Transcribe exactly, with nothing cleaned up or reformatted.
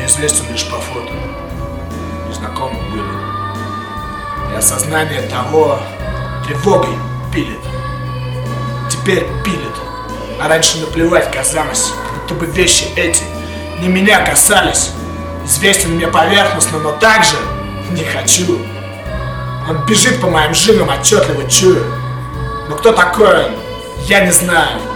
мне известен лишь по фото. Незнакомым были. И осознание того тревогой пилит. Теперь пилит. А раньше наплевать казалось, будто бы вещи эти не меня касались. Известен мне поверхностно, но также не хочу. Он бежит по моим жилам, отчетливо чую. Но кто такой он, я не знаю.